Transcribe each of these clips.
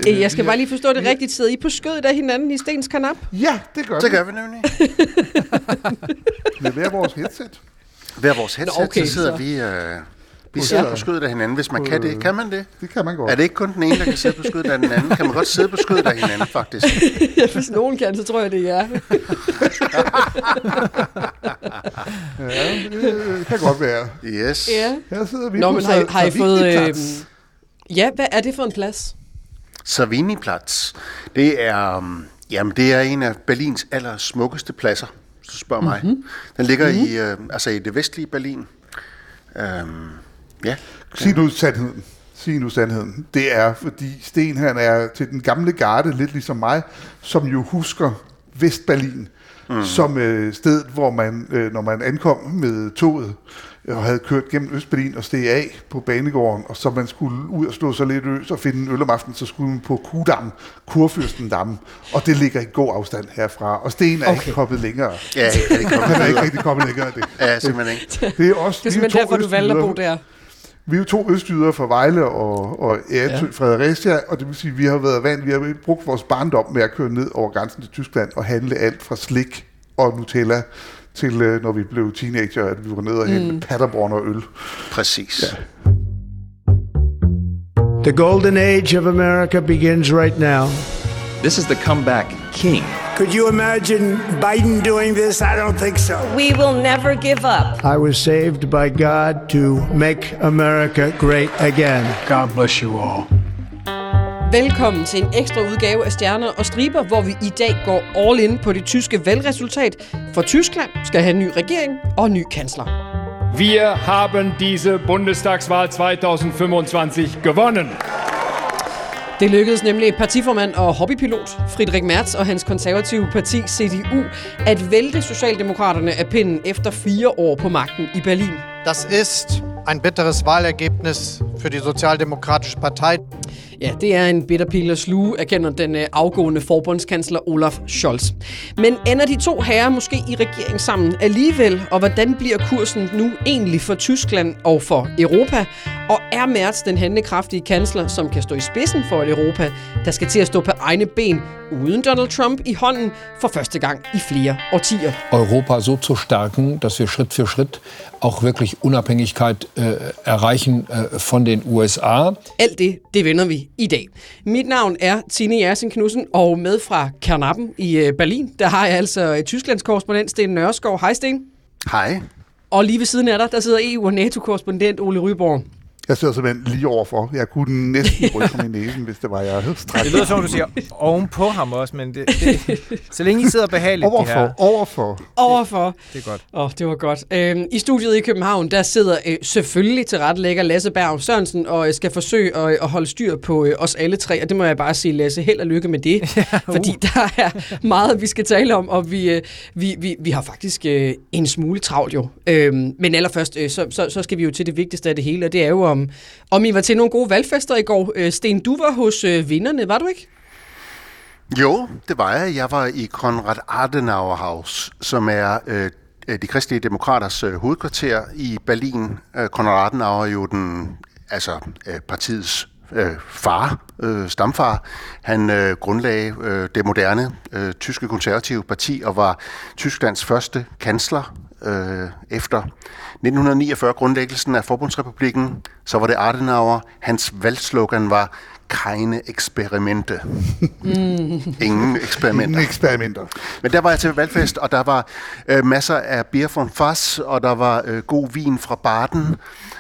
Jeg skal bare lige forstå det rigtigt. Sidder I på skødet af hinanden i Stens karnap? Ja, det gør vi. Det gør vi nemlig. Med hver vores headset. Hver vores headset, okay, så sidder vi... Vi sidder på skødet af hinanden, hvis man kan det. Kan man det? Det kan man godt. Er det ikke kun den ene, der kan sidde på skødet af den anden? Kan man godt sidde på skødet af hinanden, faktisk? Hvis nogen kan, så tror jeg, det er jer. Ja, det kan godt være. Yes. Ja. Her sidder vi Nå, på men har I fået... Savini-plads. Ja, hvad er det for en plads? Savini-plads. Det er... Jamen, det er en af Berlins allersmukkeste pladser, så spørger mig. Den ligger i det vestlige Berlin. Ja. Sig nu sandheden. Det er, fordi Sten han er til den gamle garde, lidt ligesom mig, som jo husker Vestberlin som stedet, hvor man, når man ankom med toget, og havde kørt gennem Østberlin og steg af på banegården, og så man skulle ud og slå sig lidt øs og finde en øl om aftenen, så skulle man på Kudamm, Kurfürstendamm, og det ligger i god afstand herfra. Og Sten er ikke kommet længere. Ja, Han er ikke rigtig kommet længere af det. Ja, simpelthen ikke. Det er også, Det er simpelthen derfor, du valgte at bo der. Vi er jo 2 østjyder fra Vejle og Fredericia, og det vil sige, at vi har været vant, vi har brugt vores barndom med at køre ned over grænsen til Tyskland og handle alt fra slik og Nutella til, når vi blev teenager, at vi var nede og hente Paderborn og øl. Præcis. Ja. The golden age of America begins right now. This is the comeback king. Could you imagine Biden doing this? I don't think so. We will never give up. I was saved by God to make America great again. God bless you all. Velkommen til en ekstra udgave af Stjerner og Striber, hvor vi i dag går all in på det tyske valgresultat. For Tyskland skal have en ny regering og en ny kansler. Wir haben diese Bundestagswahl 2025 gewonnen. Det lykkedes nemlig partiformand og hobbypilot Friedrich Merz og hans konservative parti CDU at vælte Socialdemokraterne af pinden efter 4 år på magten i Berlin. Das ist ein bitteres Wahlergebnis für die Sozialdemokratische Partei. Ja, det er en bitter pil at sluge, erkender den afgående forbundskansler Olaf Scholz. Men ender de 2 herrer måske i regering sammen alligevel, og hvordan bliver kursen nu egentlig for Tyskland og for Europa? Og er Merz den handlekraftige kansler, som kan stå i spidsen for et Europa, der skal til at stå på egne ben, uden Donald Trump i hånden for første gang i flere årtier? Europa so zu stärken, dass wir Schritt für Schritt auch wirklich Unabhängigkeit erreichen von den USA. Alt det vender vi i dag. Mit navn er Tine Jersin Knudsen, og med fra Karnappen i Berlin, der har jeg altså Tysklands korrespondent Sten Nørskov. Hej Sten. Hej. Og lige ved siden af dig, der sidder EU- og NATO-korrespondent Ole Ryborg. Jeg sidder simpelthen lige overfor. Jeg kunne næsten rykke mig i næsen, hvis det var jeg havde strækket. Det lyder som, du siger ovenpå ham også, men så længe I sidder behageligt. Overfor. Det er godt. Det var godt. I studiet i København, der sidder selvfølgelig til rettelægger Lasse Berg Sørensen og skal forsøge at holde styr på os alle 3, og det må jeg bare sige, Lasse, held og lykke med det, fordi der er meget, vi skal tale om, og vi har faktisk en smule travlt jo. Men allerførst, så skal vi jo til det vigtigste af det hele, og det er jo om I var til nogle gode valgfester i går. Sten, du var hos vinderne, var du ikke? Jo, det var jeg. Jeg var i Konrad Adenauer Haus, som er de kristelige demokraters hovedkvarter i Berlin. Konrad Adenauer er jo partiets stamfar. Han grundlagde det moderne tyske konservative parti og var Tysklands første kansler efter 1949 grundlæggelsen af Forbundsrepublikken. Så var det Adenauer. Hans valgslogan var keine Experimente. Ingen eksperimenter. Men der var jeg til valgfest, og der var masser af Bier von Fass, og der var god vin fra Baden.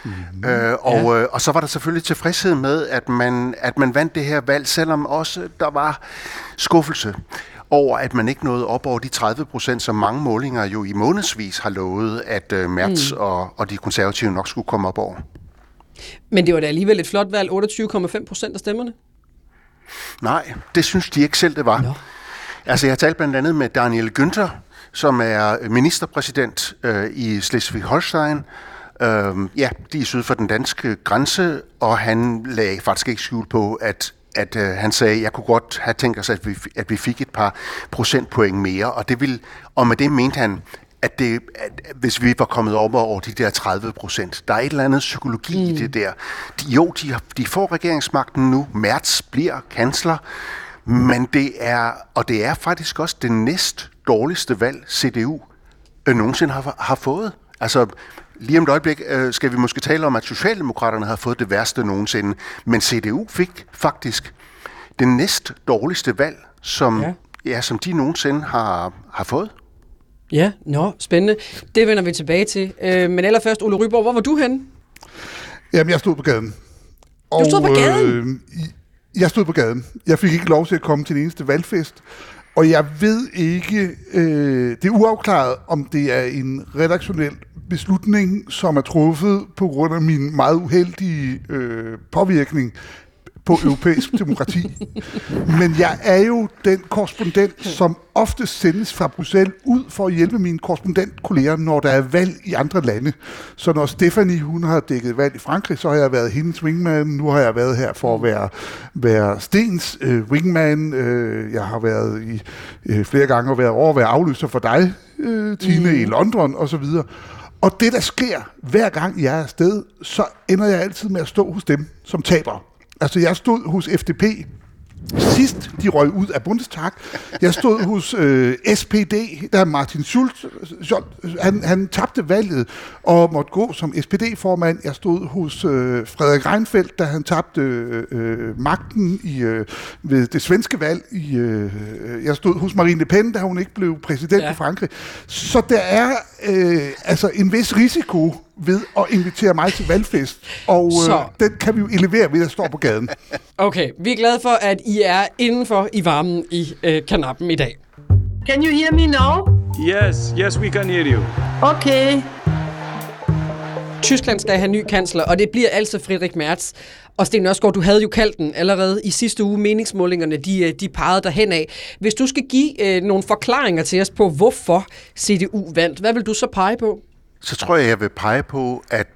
Og så var der selvfølgelig tilfredshed med, at man vandt det her valg, selvom også der var skuffelse over, at man ikke nåede op over de 30%, som mange målinger jo i månedsvis har lovet, at Merz og de konservative nok skulle komme op over. Men det var da alligevel et flot valg, 28,5% af stemmerne? Nej, det synes de ikke selv, det var. No. Altså, jeg talte blandt andet med Daniel Günther, som er ministerpræsident i Slesvig-Holstein. De er syd for den danske grænse, og han lagde faktisk ikke skjul på, at han sagde, at jeg kunne godt have tænkt os, at vi fik et par procentpoint mere, og med det mente han, at hvis vi var kommet over de der 30%, der er et eller andet psykologi i det der. De får regeringsmagten nu. Merz bliver kansler, men det er faktisk også det næst dårligste valg, CDU nogensinde har fået. Altså, lige om et øjeblik skal vi måske tale om, at Socialdemokraterne har fået det værste nogensinde, men CDU fik faktisk det næst dårligste valg, som de nogensinde har fået. Ja, spændende. Det vender vi tilbage til. Men allerførst, Ole Ryborg, hvor var du henne? Jamen, jeg stod på gaden. Du stod på gaden? Jeg stod på gaden. Jeg fik ikke lov til at komme til den eneste valgfest. Og jeg ved ikke, det er uafklaret, om det er en redaktionel beslutning, som er truffet på grund af min meget uheldige påvirkning på europæisk demokrati. Men jeg er jo den korrespondent, som ofte sendes fra Bruxelles ud for at hjælpe mine korrespondentkolleger, når der er valg i andre lande. Så når Stephanie, hun har dækket valg i Frankrig, så har jeg været hendes wingman. Nu har jeg været her for at være Stens wingman. Jeg har været i flere gange og været over at være afløser for dig, Tine, i London og så videre. Og det, der sker hver gang jeg er afsted, så ender jeg altid med at stå hos dem, som taber. Altså, jeg stod hos FDP sidst, de røg ud af Bundestag. Jeg stod hos SPD, der Martin Schulz, han tabte valget og måtte gå som SPD-formand. Jeg stod hos Frederik Reinfeldt, da han tabte magten ved det svenske valg. Jeg stod hos Marine Le Pen, da hun ikke blev præsident i Frankrig. Så der er en vis risiko ved at invitere mig til valgfest, og den kan vi jo elevere ved at stå på gaden. Okay, vi er glade for, at I er indenfor i varmen i kanappen i dag. Can you hear me now? Yes, we can hear you. Okay. Tyskland skal have ny kansler, og det bliver altså Friedrich Merz. Og Sten Nørskov, du havde jo kaldt den allerede i sidste uge. Meningsmålingerne, de pegede derhen af. Hvis du skal give nogle forklaringer til os på, hvorfor CDU vandt, hvad vil du så pege på? Så tror jeg vil pege på, at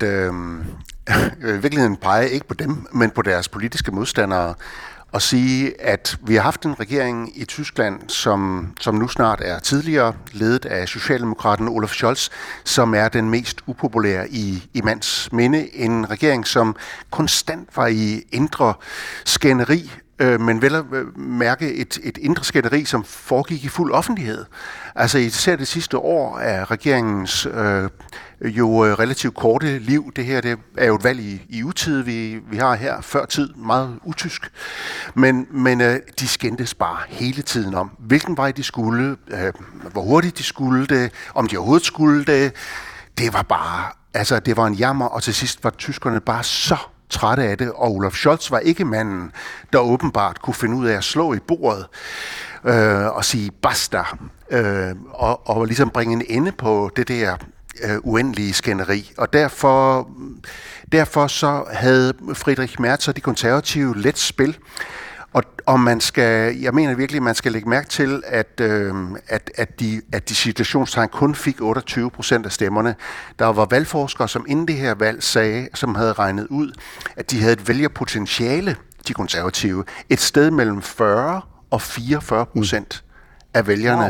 i virkeligheden pege ikke på dem, men på deres politiske modstandere, og sige, at vi har haft en regering i Tyskland, som nu snart er tidligere ledet af Socialdemokraten Olaf Scholz, som er den mest upopulære i mands minde. En regering, som konstant var i indre skænderi, men vel at mærke et indre skænderi, som foregik i fuld offentlighed. Altså især det sidste år er regeringens relativt korte liv. Det her det er jo et valg i utid, vi har her, før tid, meget utysk. Men de skændtes bare hele tiden om, hvilken vej de skulle, hvor hurtigt de skulle det, om de overhovedet skulle det. Det var bare, det var en jammer, og til sidst var tyskerne bare så trætte af det, og Olaf Scholz var ikke manden, der åbenbart kunne finde ud af at slå i bordet og sige basta, og ligesom bringe en ende på det der uendelige skænderi. Og derfor så havde Friedrich Merz og de konservative let spil. Og jeg mener virkelig, at man skal lægge mærke til, at de citationstegn kun fik 28% af stemmerne. Der var valgforskere, som inden det her valg sagde, som havde regnet ud, at de havde et vælgerpotentiale, de konservative, et sted mellem 40 og 44% af vælgerne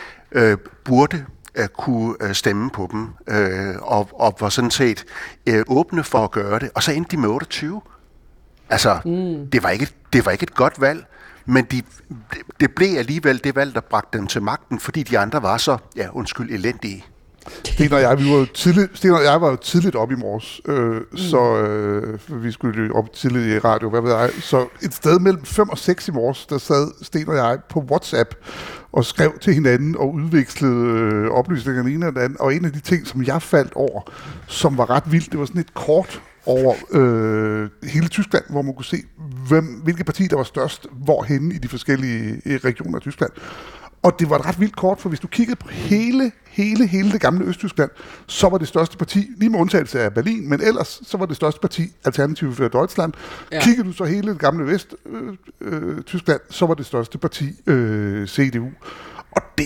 burde kunne stemme på dem, og var sådan set åbne for at gøre det. Og så endte de med 28. Det var ikke et godt valg, men det blev alligevel det valg, der bragte dem til magten, fordi de andre var så, elendige. Sten og jeg var jo tidligt op i morges, så vi skulle jo op tidligt i radio, hvad ved jeg. Så et sted mellem 5 og 6 i morges, der sad Sten og jeg på WhatsApp og skrev til hinanden og udvekslede oplysninger den ene og den anden. Og en af de ting, som jeg faldt over, som var ret vildt, det var sådan et kort over hele Tyskland, hvor man kunne se, hvilke parti der var størst, hvorhenne i de forskellige regioner af Tyskland. Og det var et ret vildt kort, for hvis du kiggede på hele det gamle Østtyskland, så var det største parti, lige med undtagelse af Berlin, men ellers så var det største parti Alternative für Deutschland. Ja. Kiggede du så hele det gamle Vesttyskland, så var det største parti CDU. Og det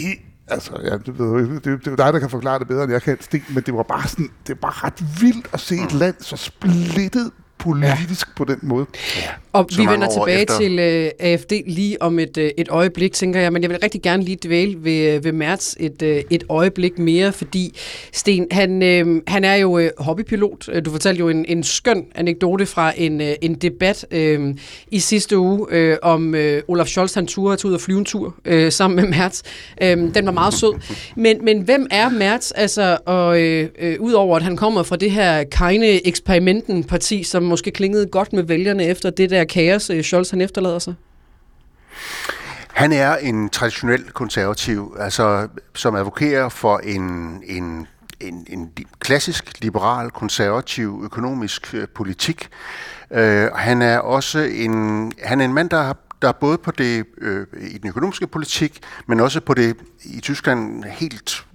det er dig, der kan forklare det bedre, end jeg kan, Sten, men det var bare sådan, det var ret vildt at se et land så splittet politisk på den måde. Ja. Og vi vender tilbage til AFD lige om et øjeblik, tænker jeg, men jeg vil rigtig gerne lige dvæle ved Merz et øjeblik mere, fordi Sten, han er jo hobbypilot. Du fortalte jo en skøn anekdote fra en debat i sidste uge om Olaf Scholz, han turde ud og flyve en tur sammen med Merz. Den var meget sød. Men hvem er Merz? Altså, udover at han kommer fra det her Keine-eksperimenten-parti, som måske klingede godt med vælgerne efter det der kaos, Scholz han efterlader sig? Han er en traditionel konservativ, altså som advokerer for en klassisk liberal konservativ økonomisk politik. Han er også en mand, der både på det i den økonomiske politik, men også på det i Tyskland helt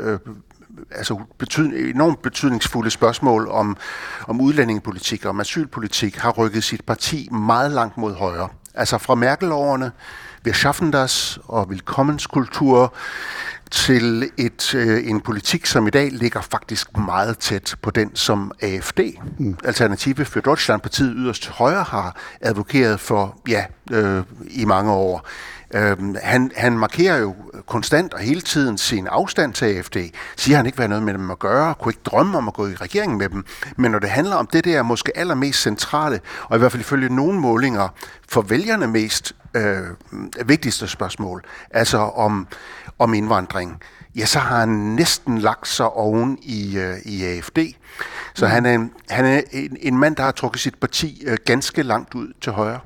enormt betydningsfulde spørgsmål om udlændingepolitik og om asylpolitik har rykket sit parti meget langt mod højre. Altså fra Merkel-årene, Wir schaffen das og Willkommenskultur til en politik, som i dag ligger faktisk meget tæt på den, som AfD, Alternative für Deutschland, partiet yderst til højre, har advokeret for i mange år. Han markerer jo konstant og hele tiden sin afstand til AfD. Siger han ikke, hvad noget med dem at gøre, kunne ikke drømme om at gå i regeringen med dem. Men når det handler om det der måske allermest centrale, og i hvert fald ifølge nogle målinger for vælgerne mest vigtigste spørgsmål, altså om indvandring, ja, så har han næsten lagt sig oven i AfD. Så han er en mand, der har trukket sit parti ganske langt ud til højre.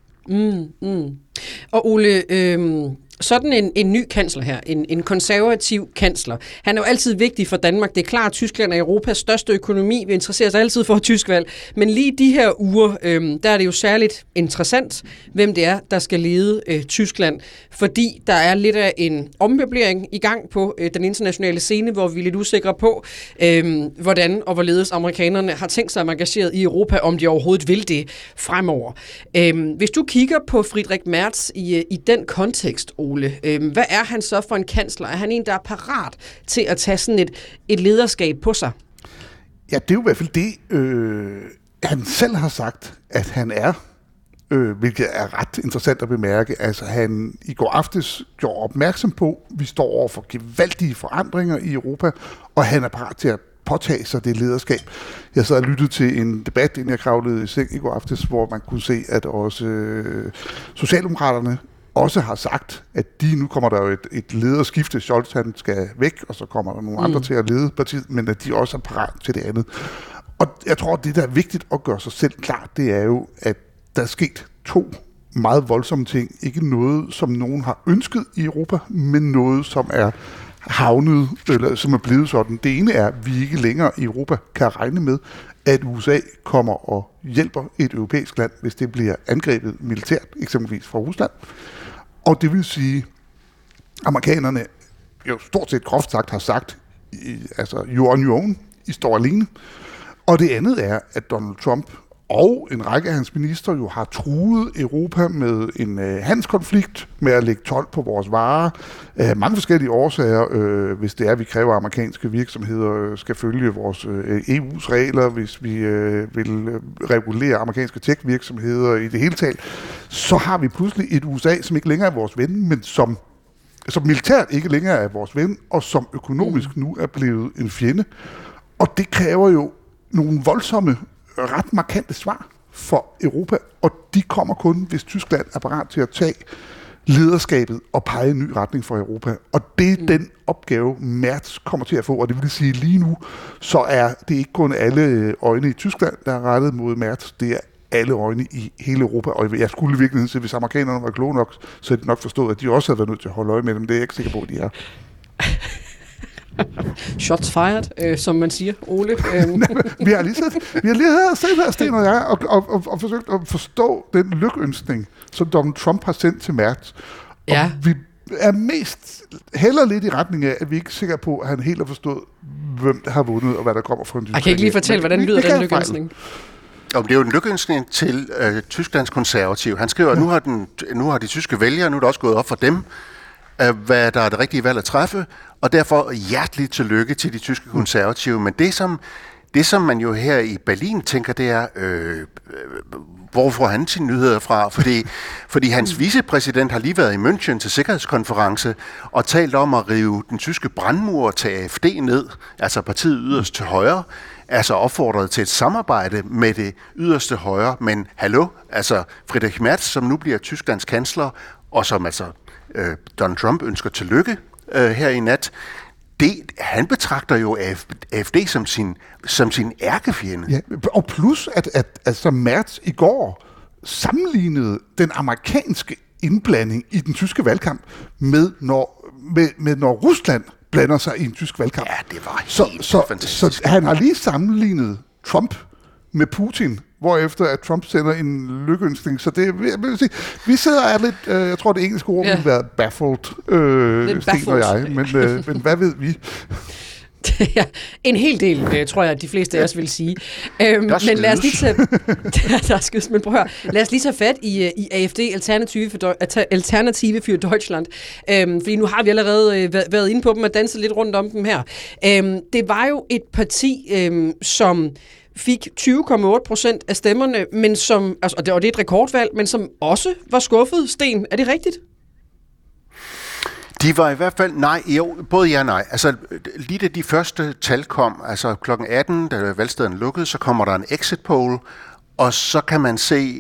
Og Ole, sådan en ny kansler her, en konservativ kansler, han er jo altid vigtig for Danmark. Det er klart, at Tyskland er Europas største økonomi. Vi interesserer os altid for tysk valg. Men lige de her uger, der er det jo særligt interessant, hvem det er, der skal lede Tyskland. Fordi der er lidt af en ommøblering i gang på den internationale scene, hvor vi er lidt usikre på, hvordan og hvorledes amerikanerne har tænkt sig engageret i Europa, om de overhovedet vil det fremover. Hvis du kigger på Friedrich Merz i den kontekst, Ole, hvad er han så for en kansler? Er han en, der er parat til at tage sådan et lederskab på sig? Ja, det er jo i hvert fald det, han selv har sagt, at han er, hvilket er ret interessant at bemærke. Altså han i går aftes gjorde opmærksom på, at vi står over for gevaldige forandringer i Europa, og han er parat til at påtage sig det lederskab. Jeg sad og lyttede til en debat, inden jeg kravlede i seng i går aftes, hvor man kunne se, at også Socialdemokraterne også har sagt, at nu kommer der jo et lederskifte. Scholz han skal væk, og så kommer der nogle andre til at lede partiet, men at de også er parat til det andet. Og jeg tror, at det, der er vigtigt at gøre sig selv klart, det er jo, at der er sket 2 meget voldsomme ting. Ikke noget, som nogen har ønsket i Europa, men noget, som er havnet, eller som er blevet sådan. Det ene er, at vi ikke længere i Europa kan regne med, at USA kommer og hjælper et europæisk land, hvis det bliver angrebet militært, eksempelvis fra Rusland. Og det vil sige, at amerikanerne jo stort set groft sagt har sagt, altså you're on your own, I står alene. Og det andet er, at Donald Trump og en række af hans minister jo har truet Europa med en handelskonflikt, med at lægge told på vores varer. Mange forskellige årsager, hvis det er, at vi kræver, at amerikanske virksomheder skal følge vores EU's regler, hvis vi vil regulere amerikanske tech-virksomheder i det hele taget, så har vi pludselig et USA, som ikke længere er vores ven, men som militært ikke længere er vores ven, og som økonomisk nu er blevet en fjende. Og det kræver jo nogle voldsomme, ret markante svar for Europa, og de kommer kun, hvis Tyskland er parat til at tage lederskabet og pege en ny retning for Europa. Og det er den opgave, Merz kommer til at få, og det vil sige lige nu, så er det ikke kun alle øjne i Tyskland, der er rettet mod Merz, det er alle øjne i hele Europa, og jeg skulle virkelig sige, hvis amerikanerne var kloge nok, så er det nok forstået, at de også havde været nødt til at holde øje med dem. Det er jeg ikke sikker på, at de er. Shots fired, som man siger, Ole. Vi har lige set her, Sten og jeg, og forsøgt at forstå den lykønskning, som Donald Trump har sendt til Merz. Ja. Og vi er mest heller lidt i retning af, at vi ikke er sikre på, at han helt har forstået, hvem der har vundet, og hvad der kommer fra en tysk. Jeg kan ikke lige fortælle, hvordan lyder den lykønskning? Det er jo en lykønskning til Tysklands konservative. Han skriver, at nu har de tyske vælgere, nu er det også gået op for dem, hvad der er det rigtige valg at træffe, og derfor hjerteligt tillykke til de tyske konservative. Men det, som Det, som man jo her i Berlin tænker, det er, hvor får han sine nyheder fra? Fordi hans vicepræsident har lige været i München til sikkerhedskonference og talt om at rive den tyske brandmur til AfD ned, altså partiet yderst til højre, altså opfordret til et samarbejde med det yderste højre. Men hallo, altså Friedrich Merz, som nu bliver Tysklands kansler, og som altså Donald Trump ønsker tillykke her i nat, han betragter jo AfD som sin ærkefjende. Ja, og plus, at altså Merz i går sammenlignede den amerikanske indblanding i den tyske valgkamp med når Rusland blander sig i en tysk valgkamp. Ja, det var helt fantastisk. Så han har lige sammenlignet Trump med Putin, hvorefter at Trump sender en lykkeønskning. Så det vil sige, vi sidder lidt, jeg tror det engelske ord vil være baffled, Sten og jeg, men hvad ved vi? Ja, en hel del, tror jeg, at de fleste af os vil sige. Men lad os lige tage lad os lige tage fat i AfD, Alternative für Deutschland. Fordi nu har vi allerede været inde på dem og danset lidt rundt om dem her. Det var jo et parti, som fik 20,8% af stemmerne, men som, altså, og det er et rekordvalg, men som også var skuffet. Sten, er det rigtigt? De var i hvert fald, både ja og nej. Altså, lige da de første tal kom, altså kl. 18, da valgstederne lukkede, så kommer der en exit poll, og så kan man se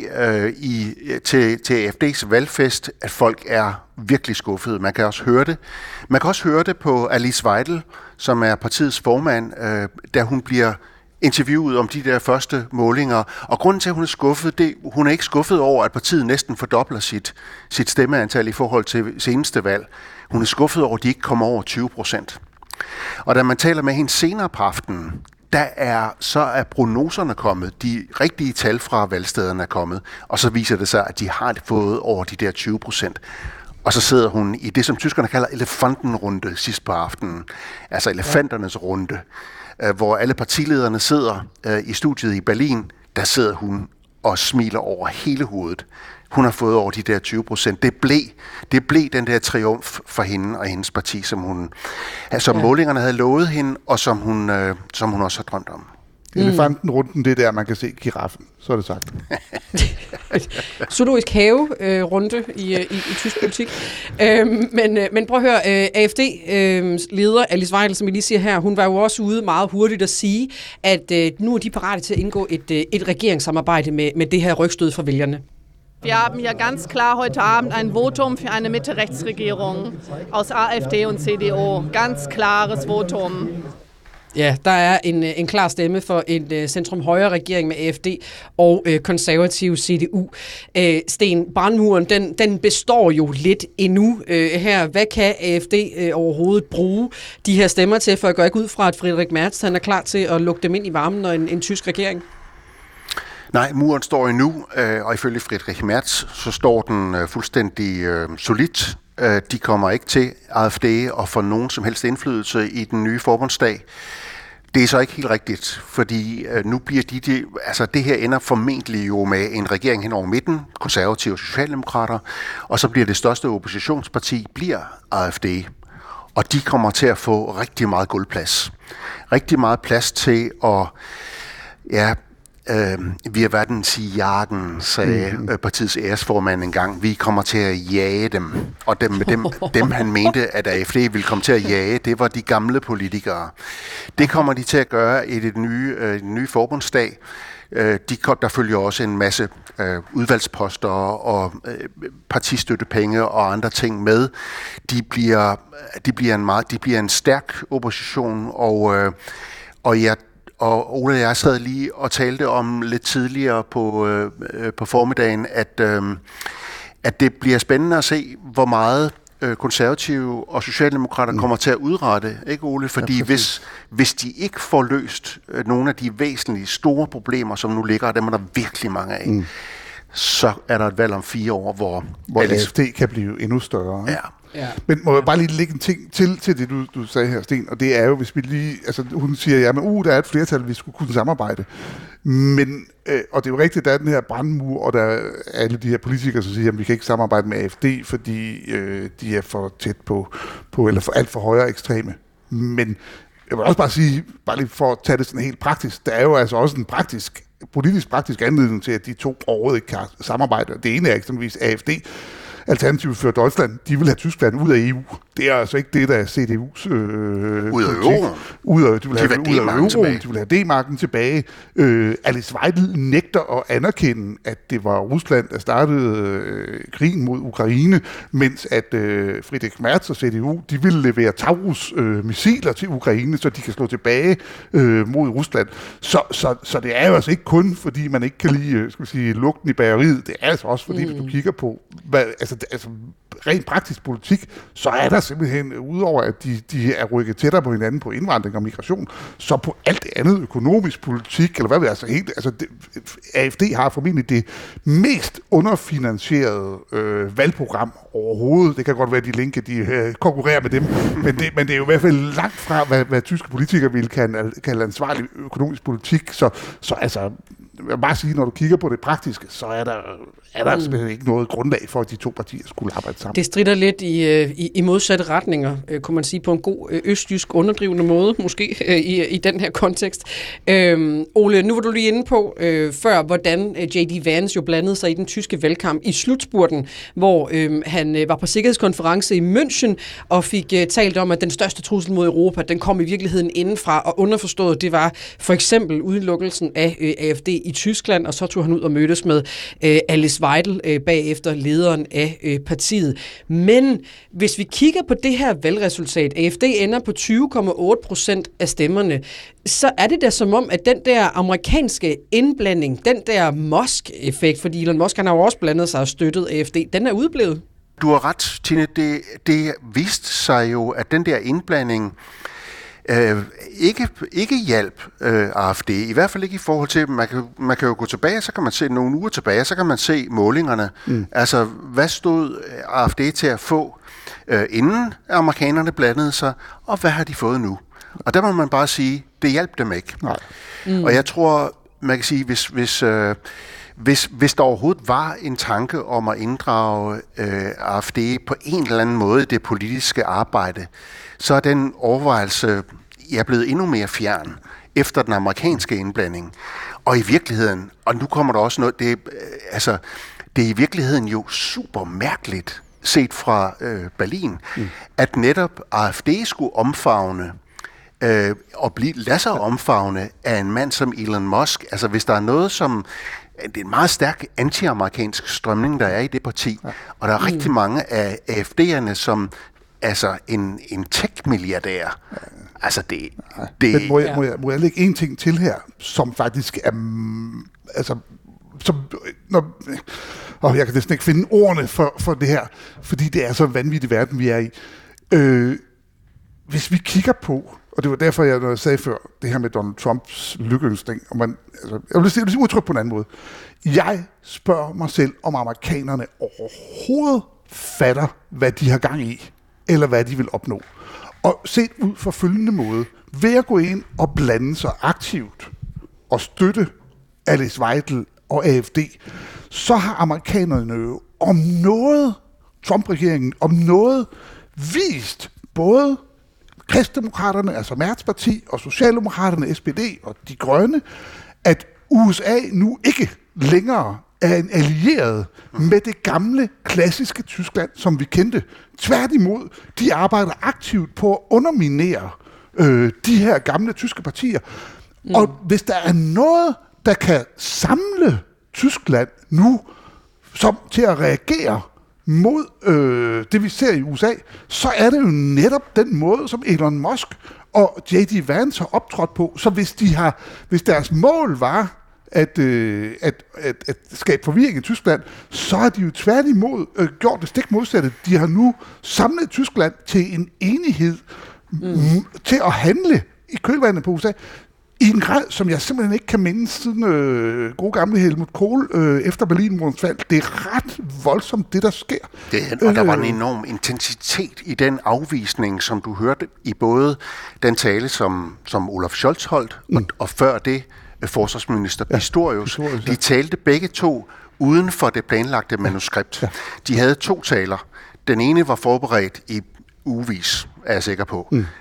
til AfD's valgfest, at folk er virkelig skuffede. Man kan også høre det. Man kan også høre det på Alice Weidel, som er partiets formand, da hun bliver interviewet om de der første målinger. Og grunden til, at hun er skuffet, hun er ikke skuffet over, at partiet næsten fordobler sit stemmeantal i forhold til seneste valg. Hun er skuffet over, at de ikke kommer over 20%. Og da man taler med hende senere på aftenen, så er prognoserne kommet, de rigtige tal fra valgstederne er kommet, og så viser det sig, at de har fået over de der 20%. Og så sidder hun i det, som tyskerne kalder elefantenrunde sidst på aftenen, altså elefanternes runde, hvor alle partilederne sidder i studiet i Berlin. Der sidder hun og smiler over hele hovedet. Hun har fået over de der 20%. Det blev den der triumf for hende og hendes parti, som målingerne havde lovet hende, og som hun også har drømt om. Elefanten runden, det der, man kan se giraffen, så er det sagt. Zoologisk have-runde i tysk politik. Men prøv at høre, AfD-leder Alice Weidel, som I lige siger her, hun var jo også ude meget hurtigt at sige, at nu er de parate til at indgå et regeringssamarbejde med det her rygstød fra vælgerne. Wir haben ja ganz klar heute Abend ein Votum für eine Mitte-Rechts-Regierung aus AfD und CDU. Ganz klares Votum. Ja, der er en klar stemme for en centrum-højre regering med AfD og konservativ CDU. Sten, brandmuren, den består jo lidt endnu her. Hvad kan AfD overhovedet bruge de her stemmer til, for jeg går ikke ud fra, at Friedrich Merz han er klar til at lukke dem ind i varmen, når en tysk regering? Nej, muren står endnu, og ifølge Friedrich Merz, så står den fuldstændig solidt. De kommer ikke til AfD og får nogen som helst indflydelse i den nye forbundsdag. Det er så ikke helt rigtigt, fordi nu bliver det her ender formentlig jo med en regering hen over midten, konservative og socialdemokrater, og så bliver det største oppositionsparti, bliver AfD. Og de kommer til at få rigtig meget gulvplads. Rigtig meget plads til at, vi har verdens jagen, sagde partiets æresformand engang. Vi kommer til at jage dem. Og dem han mente, at AfD ville komme til at jage, det var de gamle politikere. Det kommer de til at gøre i den nye forbundsdag. Der følger også en masse udvalgsposter og partistøttepenge og andre ting med. De bliver en stærk opposition, og Ole og jeg sad lige og talte om lidt tidligere på formiddagen, at det bliver spændende at se, hvor meget konservative og socialdemokrater kommer til at udrette, ikke Ole? Fordi hvis de ikke får løst nogle af de væsentlige store problemer, som nu ligger, og dem er der virkelig mange af, så er der et valg om 4 år, hvor AfD kan blive endnu større. Ja. Ja. Men må jeg bare lige lægge en ting til det, du sagde her, Sten, og det er jo, hvis vi lige, altså hun siger, ja, men der er et flertal, vi skulle kunne samarbejde. Men, og det er jo rigtigt, der er den her brandmur, og der er alle de her politikere, som siger, at vi kan ikke samarbejde med AfD, fordi de er for tæt på eller for alt for højre ekstreme. Men jeg vil også bare sige, bare lige for at tage det sådan helt praktisk, der er jo altså også en politisk praktisk anledning til, at de to overhovedet ikke kan samarbejde. Det ene er eksempelvis AfD, Alternativ für Deutschland, de vil have Tyskland ud af EU. Det er altså ikke det, der er CDU's ud af euroen. De vil have D-marken, de vil have D-marken tilbage. Alice Weidel nægter at anerkende, at det var Rusland, der startede krigen mod Ukraine, mens at Friedrich Merz og CDU, de ville levere Taurus-missiler til Ukraine, så de kan slå tilbage mod Rusland. Så det er jo altså ikke kun, fordi man ikke kan lide lugten i bageriet. Det er altså også, fordi hvis du kigger på, altså rent praktisk politik, så er der simpelthen, udover at de er rykket tættere på hinanden på indvandring og migration, så på alt det andet økonomisk politik, eller hvad ved jeg, AfD har formentlig det mest underfinansierede valgprogram overhovedet. Det kan godt være, at de linke, de konkurrerer med dem, men det er jo i hvert fald langt fra, hvad tyske politikere ville kalde ansvarlig økonomisk politik, så altså, jeg vil bare sige, når du kigger på det praktiske, så er der simpelthen ikke noget grundlag for, at de to partier skulle arbejde sammen. Det stritter lidt i modsatte retninger, kunne man sige, på en god østjysk underdrivende måde, måske, i den her kontekst. Ole, nu var du lige inde på før, hvordan J.D. Vance jo blandede sig i den tyske valgkamp i slutspurten, hvor han var på sikkerhedskonference i München og fik talt om, at den største trussel mod Europa, den kom i virkeligheden indenfra, og underforstået, det var for eksempel udelukkelsen af AfD i Tyskland, og så tog han ud og mødtes med Alice Weidel, bagefter lederen af partiet. Men hvis vi kigger på det her valgresultat, AfD ender på 20,8% af stemmerne, så er det da som om, at den der amerikanske indblanding, den der Musk-effekt, fordi Elon Musk, han har jo også blandet sig og støttet AfD, den er udeblevet. Du har ret, Tine. Det viste sig jo, at den der indblanding ikke hjalp AfD, i hvert fald ikke i forhold til, man kan jo gå tilbage, så kan man se nogle uger tilbage, så kan man se målingerne. Altså, hvad stod AfD til at få, inden amerikanerne blandede sig, og hvad har de fået nu? Og der må man bare sige, det hjalp dem ikke. Nej. Og jeg tror, man kan sige, hvis der overhovedet var en tanke om at inddrage AfD på en eller anden måde i det politiske arbejde, så er den overvejelse blevet endnu mere fjern efter den amerikanske indblanding. Og i virkeligheden, og nu kommer der også noget, det er i virkeligheden jo super mærkeligt set fra Berlin, at netop AfD skulle omfavne og lade sig omfavne af en mand som Elon Musk. Altså hvis der er noget som det er en meget stærk anti-amerikansk strømning, der er i det parti, og der er rigtig mange af AfD'erne, som en tech-milliardær. Altså det må jeg lægge en ting til her, som faktisk er jeg kan næsten ikke finde ordene for det her, fordi det er så en vanvittig verden, vi er i. Hvis vi kigger på, og det var derfor, når jeg sagde før, det her med Donald Trumps lykkeønskning, jeg vil sige udtryk på en anden måde. Jeg spørger mig selv, om amerikanerne overhovedet fatter, hvad de har gang i, eller hvad de vil opnå. Og set ud fra følgende måde, ved at gå ind og blande sig aktivt og støtte Alice Weidel og AfD, så har amerikanerne jo om noget, Trump-regeringen, om noget vist både Kristdemokraterne, altså Merz parti, og Socialdemokraterne, SPD og De Grønne, at USA nu ikke længere er en allieret med det gamle, klassiske Tyskland, som vi kendte. Tværtimod, de arbejder aktivt på at underminere de her gamle tyske partier. Og hvis der er noget, der kan samle Tyskland nu, som til at reagere mod det, vi ser i USA, så er det jo netop den måde, som Elon Musk og J.D. Vance har optrådt på. Så hvis deres mål var at skabe forvirring i Tyskland, så har de jo tværtimod gjort det stik modsatte. De har nu samlet Tyskland til en enighed til at handle i kølvandet på USA, i en grad, som jeg simpelthen ikke kan minde siden gode gamle Helmut Kohl efter Berlinmurens fald. Det er ret voldsomt, det der sker. Og der var en enorm intensitet i den afvisning, som du hørte i både den tale, som Olaf Scholz holdt, og før det forsvarsminister Pistorius. De talte begge to uden for det planlagte manuskript. Ja. De havde 2 taler. Den ene var forberedt i ugevis, er jeg sikker på.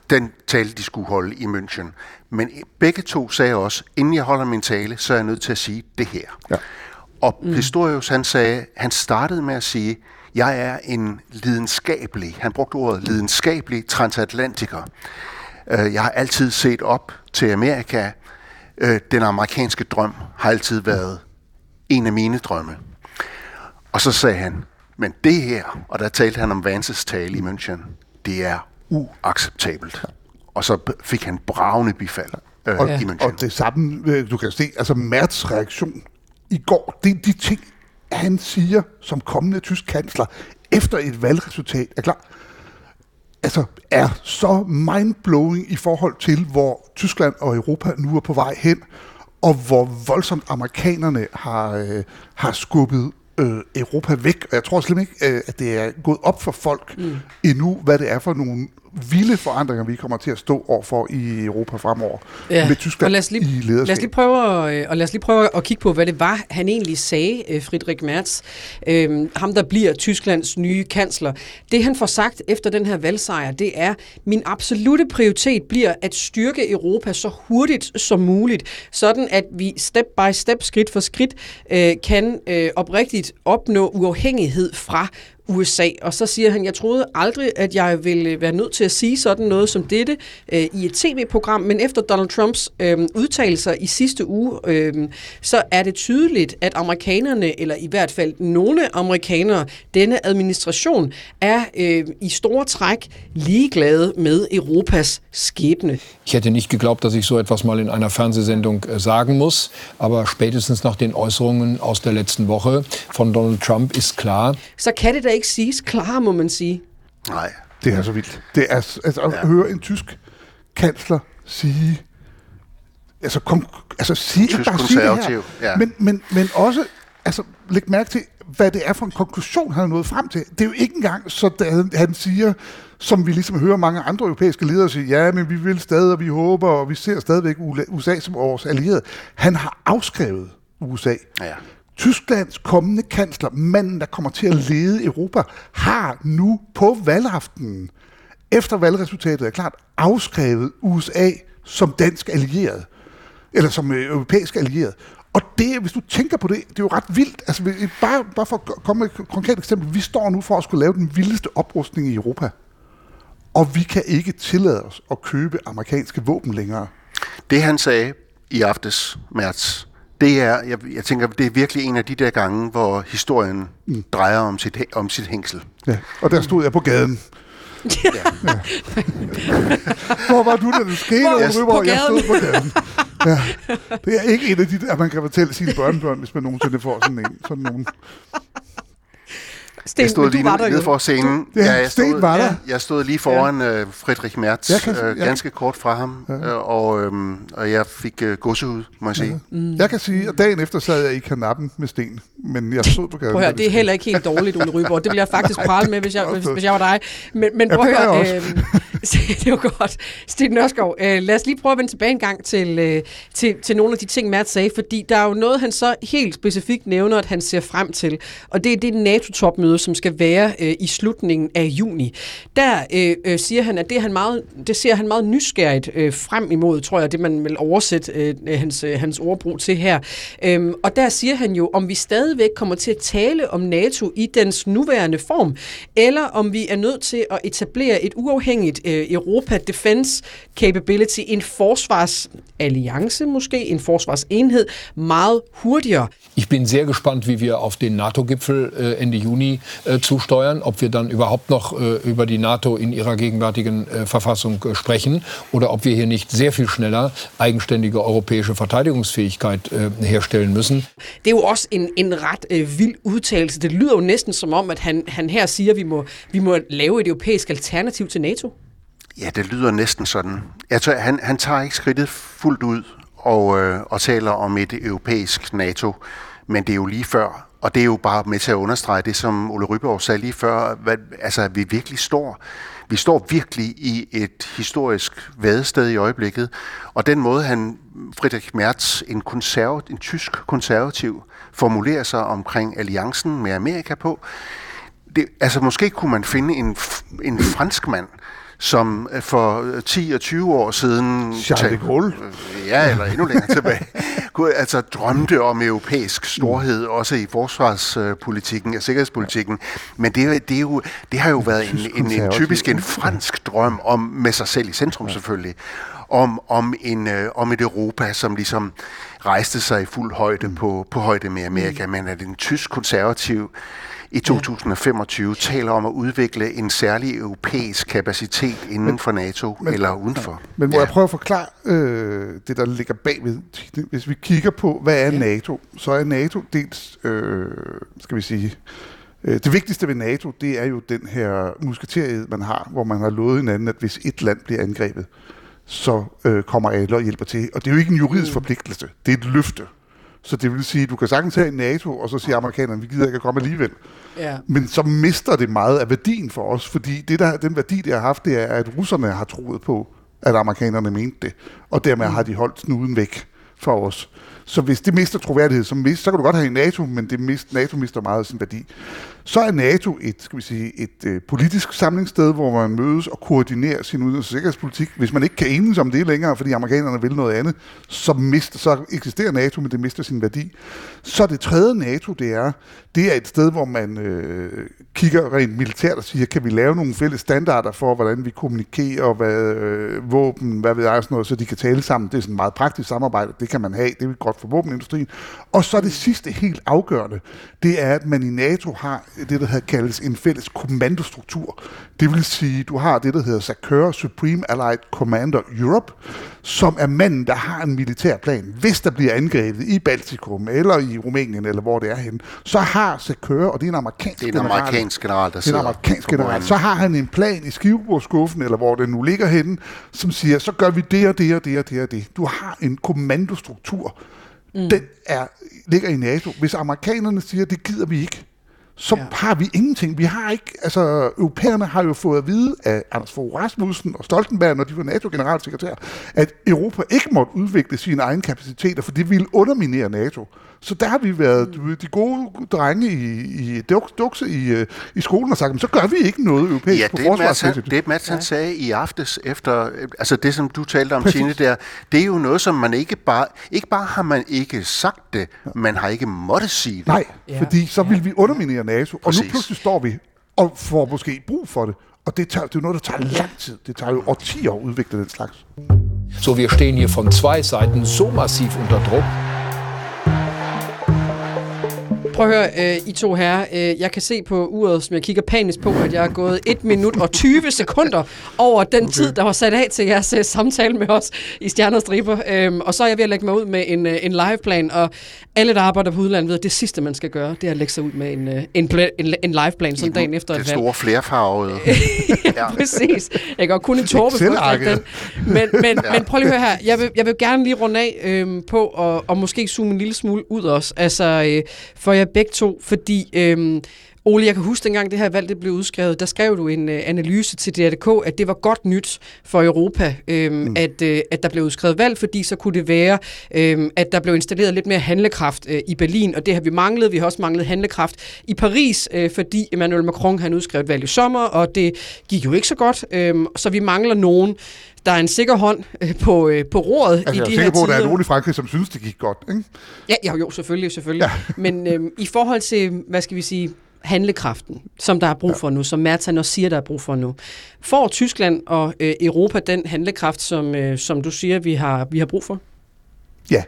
den tale, de skulle holde i München. Men begge to sagde også, inden jeg holder min tale, så er jeg nødt til at sige det her. Ja. Og Pistorius, han startede med at sige, jeg er en lidenskabelig, han brugte ordet lidenskabelig transatlantiker. Jeg har altid set op til Amerika. Den amerikanske drøm har altid været en af mine drømme. Og så sagde han, men det her, og der talte han om Vances tale i München, det er uacceptabelt. Og så fik han bragende bifald i München. Og det samme, du kan se, altså Merz' reaktion i går, det er de ting, han siger som kommende tysk kansler, efter et valgresultat er klar, altså er så mindblowing i forhold til, hvor Tyskland og Europa nu er på vej hen, og hvor voldsomt amerikanerne har skubbet Europa væk. Og jeg tror slet ikke, at det er gået op for folk endnu, hvad det er for nogle vilde forandringer, vi kommer til at stå overfor i Europa fremover med Tyskland i lederskab. Lad os lige prøve at kigge på, hvad det var, han egentlig sagde, Friedrich Merz, ham der bliver Tysklands nye kansler. Det han får sagt efter den her valgsejr, det er, min absolute prioritet bliver at styrke Europa så hurtigt som muligt, sådan at vi step by step, skridt for skridt, kan oprigtigt opnå uafhængighed fra USA. Og så siger han, jeg troede aldrig, at jeg ville være nødt til at sige sådan noget som dette i et tv-program, men efter Donald Trumps udtalelser i sidste uge, så er det tydeligt, at amerikanerne, eller i hvert fald nogle amerikanere, denne administration, er i store træk ligeglade med Europas skæbne. Ich hätte nicht geglaubt, dass ich so etwas mal in einer Fernsehsendung sagen muss, aber spätestens nach den Äußerungen aus der letzten Woche von Donald Trump ist klar. Så kan det da ikke siges klar, må man sige. Nej. Det er så vildt. Det er altså at høre en tysk kansler sige, sige tysk bare sige det her, ja. men også læg mærke til, hvad det er for en konklusion, han er nået frem til. Det er jo ikke engang, så han siger, som vi ligesom hører mange andre europæiske ledere sige, ja, men vi vil stadig, og vi håber, og vi ser stadigvæk USA som vores allierede. Han har afskrevet USA. Ja. Tysklands kommende kansler, manden, der kommer til at lede Europa, har nu på valgaftenen, efter valgresultatet er klart, afskrevet USA som dansk allieret, eller som europæisk allieret. Og det, hvis du tænker på det, det er jo ret vildt. Altså, bare for at komme med et konkret eksempel, vi står nu for at skulle lave den vildeste oprustning i Europa, og vi kan ikke tillade os at købe amerikanske våben længere. Det han sagde i aftes, Merz, det er, jeg tænker, det er virkelig en af de der gange, hvor historien drejer om sit hængsel. Ja, og der stod jeg på gaden. Ja. Hvor var du, da det skete? Jeg stod på gaden. Ja. Det er ikke en af de der, man kan fortælle sine børnebørn, hvis man nogensinde får sådan nogen. Sten, jeg stod lige nede for scenen. Jeg stod lige foran Friedrich Merz, ganske kort fra ham, og jeg fik gåsehud, må jeg sige. Jeg kan sige, at dagen efter sad jeg i kanappen med Sten, men jeg stod på gaden. Prøv at høre, det er heller ikke helt dårligt, Ole Ryborg. Det ville jeg faktisk prale med, hvis jeg var dig. Men prøv at høre, det er jo godt. Sten Nørskov, lad os lige prøve at vende tilbage en gang til nogle af de ting, Merz sagde, fordi der er jo noget, han så helt specifikt nævner, at han ser frem til, og det er det NATO-topmøde, som skal være i slutningen af juni. Der siger han, at det ser han meget nysgerrigt frem imod, tror jeg, det man vil oversætte hans ordbrug til her. Og der siger han jo, om vi stadigvæk kommer til at tale om NATO i dens nuværende form, eller om vi er nødt til at etablere et uafhængigt Europa Defense Capability, en forsvarsalliance måske, en forsvarsenhed, meget hurtigere. Ich bin sehr gespannt, wie wir auf den NATO-Gipfel Ende Juni zusteuern, ob wir dann überhaupt noch über die NATO in ihrer gegenwärtigen Verfassung sprechen oder ob wir hier nicht sehr viel schneller eigenständige europäische Verteidigungsfähigkeit herstellen müssen. Det er jo også en ret vild udtalelse. Det lyder jo næsten som om, at han her siger, at vi må lave et europæisk alternativ til NATO. Ja, det lyder næsten sådan. Jeg tror, han tager ikke skridtet fuldt ud og taler om et europæisk NATO, men det er jo lige før. Og det er jo bare med til at understrege det, som Ole Ryborg sagde lige før, at vi virkelig vi står virkelig i et historisk vadested i øjeblikket. Og den måde, Friedrich Merz, en tysk konservativ, formulerer sig omkring alliancen med Amerika på, måske kunne man finde en franskmand, som for 10 og 20 år siden... Charles de Gaulle. Ja, eller endnu længere tilbage. Altså drømte om europæisk storhed, også i forsvarspolitikken og sikkerhedspolitikken. Men det har jo været en typisk en fransk drøm om, med sig selv i centrum selvfølgelig, om et Europa, som ligesom rejste sig i fuld højde på højde med Amerika, men at en tysk konservativ i 2025 taler om at udvikle en særlig europæisk kapacitet inden for NATO eller udenfor. Men må jeg prøve at forklare det, der ligger bagved? Hvis vi kigger på, hvad er NATO, så er NATO dels, skal vi sige, det vigtigste ved NATO, det er jo den her musketeriet, man har, hvor man har lovet hinanden, at hvis et land bliver angrebet, så kommer alle og hjælper til. Og det er jo ikke en juridisk forpligtelse, det er et løfte. Så det vil sige, at du kan sagtens have i NATO, og så siger amerikanerne, vi gider ikke at komme alligevel. Ja. Men så mister det meget af værdien for os, fordi den værdi, det har haft, det er, at russerne har troet på, at amerikanerne mente det, og dermed har de holdt snuden væk for os. Så hvis det mister troværdighed, så kan du godt have i NATO, men NATO mister meget af sin værdi. Så er NATO et politisk samlingssted, hvor man mødes og koordinerer sin udenrigs- og sikkerhedspolitik. Hvis man ikke kan enes om det længere, fordi amerikanerne vil noget andet, så eksisterer NATO, men det mister sin værdi. Så det tredje NATO, det er et sted, hvor man kigger rent militært og siger, kan vi lave nogle fælles standarder for, hvordan vi kommunikerer, våben, hvad ved jeg, sådan noget, så de kan tale sammen. Det er sådan et meget praktisk samarbejde, det kan man have, det er godt for våbenindustrien. Og så det sidste helt afgørende, det er, at man i NATO har det, der kaldes en fælles kommandostruktur. Det vil sige, du har det, der hedder SACEUR, Supreme Allied Commander Europe, som er manden, der har en militær plan. Hvis der bliver angrebet i Baltikum, eller i Rumænien, eller hvor det er henne, så har SACEUR, og det er en amerikansk general, der sidder. Så har han en plan i skrivebordsskuffen, eller hvor det nu ligger henne, som siger, så gør vi det og det og det og det og det. Du har en kommandostruktur. Den ligger i NATO. Hvis amerikanerne siger, det gider vi ikke, så har vi ingenting. Vi har ikke, europæerne har jo fået at vide af Anders Fogh Rasmussen og Stoltenberg, når de var NATO-generalsekretær, at Europa ikke måtte udvikle sine egne kapaciteter, for det ville underminere NATO. Så der har vi været de gode drenge i dukse i skolen og sagt, så gør vi ikke noget europæisk på forsvarsmæssigt. Det Mads han sagde i aftes efter, altså det som du talte om, Tine, der, det er jo noget, som man ikke bare har man ikke sagt det, man har ikke måtte sige det. Nej, fordi så vil vi underminere NATO, og nu pludselig står vi og får måske brug for det. Og det er jo noget, der tager lang tid. Det tager jo årtier at udvikle den slags. So, wir stehen hier von zwei Seiten so massiv unter Druck. Prøv at høre, I to her. Jeg kan se på uret, som jeg kigger panisk på, at jeg er gået 1 minut og 20 sekunder over den tid, der var sat af til jeres samtale med os i Stjerner og Striber. Og så er jeg ved at lægge mig ud med en liveplan, og alle, der arbejder på udlandet, ved, at det sidste, man skal gøre, det er at lægge sig ud med en liveplan, sådan dagen efter et valg. Det store flerfarvede. Ja, præcis. Jeg kan kun en tåbe frygte den. Men prøv lige at høre her. Jeg vil gerne lige runde af på og måske zoome en lille smule ud også. Altså, for jeg begge to, fordi Ole, jeg kan huske dengang det her valg det blev udskrevet, der skrev du en analyse til DRDK, at det var godt nyt for Europa, at der blev udskrevet valg, fordi så kunne det være, at der blev installeret lidt mere handlekraft i Berlin, og det har vi manglet. Vi har også manglet handlekraft i Paris, fordi Emmanuel Macron han udskrev et valg i sommer, og det gik jo ikke så godt, så vi mangler nogen, der er en sikker hånd på roret i de her tider. Jeg er sikker på, at der er nogen i Frankrig, som synes, det gik godt, ikke? Ja, jo, selvfølgelig. Ja. Men i forhold til, hvad skal vi sige, handlekraften, som der er brug for nu, som Mertan også siger, der er brug for nu. Får Tyskland og Europa den handlekraft, som du siger, vi har brug for? Ja.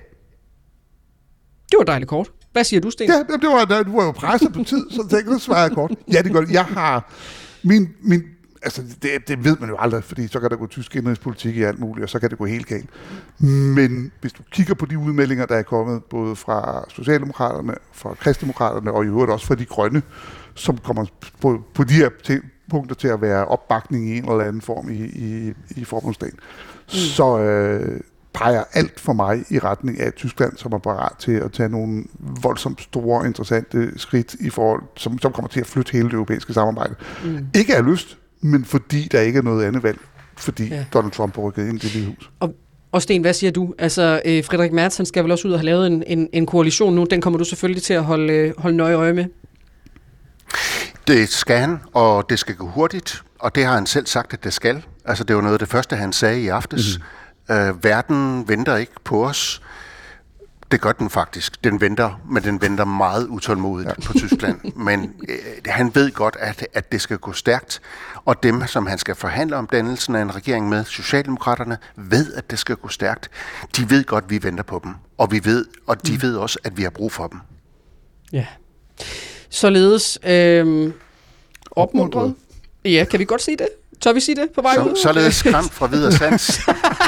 Det var dejligt kort. Hvad siger du, Sten? Ja, du var jo presset på tid, så tænkte jeg, svarede kort. Ja, det gør det. Jeg har min altså, det ved man jo aldrig, fordi så kan der gå tysk indrigspolitik i alt muligt, og så kan det gå helt galt. Men hvis du kigger på de udmeldinger, der er kommet, både fra Socialdemokraterne, fra Kristdemokraterne, og i øvrigt også fra de grønne, som kommer på de her punkter til at være opbakning i en eller anden form i forbundsdagen, så peger alt for mig i retning af Tyskland, som er parat til at tage nogle voldsomt store, interessante skridt i forhold, som kommer til at flytte hele det europæiske samarbejde. Ikke af lyst, men fordi der ikke er noget andet valg, fordi Donald Trump har rykket ind i Det Hvide Hus. Og Sten, hvad siger du? Altså, Friedrich Merz, han skal vel også ud og have lavet en koalition nu. Den kommer du selvfølgelig til at holde nøje øje med. Det skal han, og det skal gå hurtigt, og det har han selv sagt, at det skal. Altså, det var noget af det første, han sagde i aftes. Verden venter ikke på os. Det gør den faktisk. Den venter meget utålmodigt på Tyskland. Men han ved godt, at det skal gå stærkt. Og dem, som han skal forhandle om dannelsen af en regering med, Socialdemokraterne, ved, at det skal gå stærkt. De ved godt, at vi venter på dem. Og de ved også, at vi har brug for dem. Ja. Således opmuntret. Ja, kan vi godt sige det? Tør vi sige det på vej ud? Således skræmt fra vid og sans.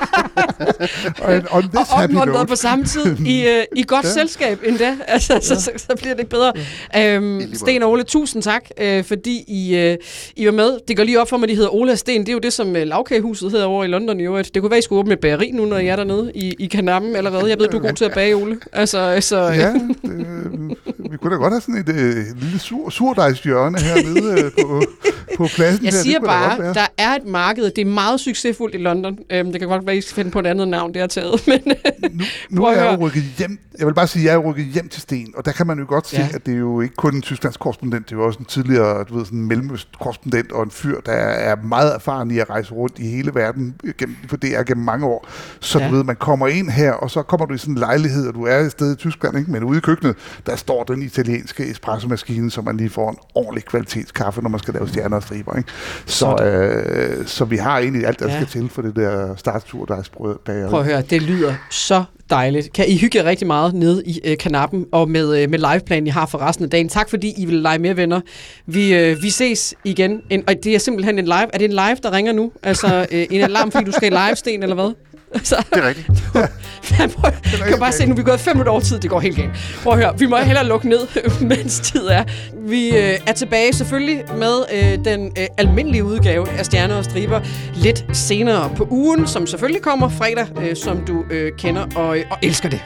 og opmuntret på samme tid i godt selskab endda. Altså, så bliver det ikke bedre. Sten og Ole, tusind tak, fordi I var med. Det går lige op for mig, de hedder Ole og Sten. Det er jo det, som lavkagehuset hedder over i London i øvrigt. Det kunne være, I skulle åbne et bageri nu, når I er dernede i Kanappen allerede. Jeg ved, du er god til at bage, Ole. Ja, vi kunne da godt have sådan et lille surdejshjørne hernede på pladsen. Jeg siger bare, der er et marked. Det er meget succesfuldt i London. Det kan godt være, I skal finde på et andet navn, det har taget. Men nu er jeg jo rykket hjem. Jeg vil bare sige, at jeg er rykket hjem til Sten, og der kan man jo godt se, at det er jo ikke kun en Tysklands korrespondent, det er jo også en tidligere, sådan en mellemøst-korrespondent og en fyr, der er meget erfaren i at rejse rundt i hele verden, for det er gennem mange år. Så du ved, man kommer ind her, og så kommer du i sådan en lejlighed, og du er et sted i Tyskland, ikke? Men ude i køkkenet, der står den italienske espresso-maskine, så man lige får en ordentlig kvalitetskaffe, når man skal lave stjerner og striber, ikke? Så vi har egentlig alt, der skal til for det der starttur, der er sprød bag. Prøv at høre, det lyder så dejligt. Kan I hygge jer rigtig meget nede i Kanappen og med liveplanen, I har for resten af dagen. Tak fordi I vil lege med, venner. Vi ses igen. Og det er simpelthen en live. Er det en live, der ringer nu? Altså en alarm, fordi du skal i live, Sten, eller hvad? Det er rigtigt. Jeg kan bare se, nu vi er gået 5 minutter over tid, det går helt galt. Prøv at høre, vi må hellere lukke ned, mens tid er. Vi er tilbage selvfølgelig med den almindelige udgave af Stjerner og Striber lidt senere på ugen, som selvfølgelig kommer fredag, som du kender og elsker det.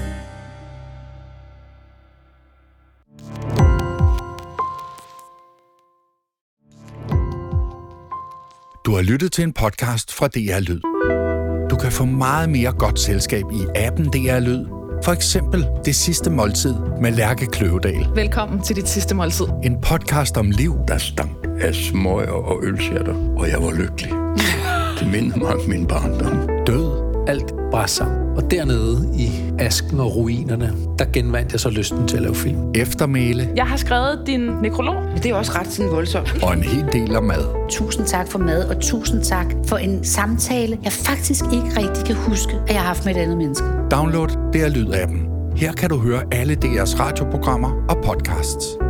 Du har lyttet til en podcast fra DR Lyd. Du kan få meget mere godt selskab i appen DR Lyd. For eksempel Det sidste måltid med Lærke Kløvedal. Velkommen til Dit sidste måltid. En podcast om liv, der stank af smøger og ølsjerter, og jeg var lykkelig. Det mindede mig om min barndom. Død. Alt brændte sammen. Og dernede i asken og ruinerne, der genvandt jeg så lysten til at lave film. Eftermæle. Jeg har skrevet din nekrolog. Det er også ret sådan voldsomt. Og en hel del af mad. Tusind tak for mad, og tusind tak for en samtale, jeg faktisk ikke rigtig kan huske, at jeg har haft med et andet menneske. Download DR Lyd-appen. Her kan du høre alle DR's radioprogrammer og podcasts.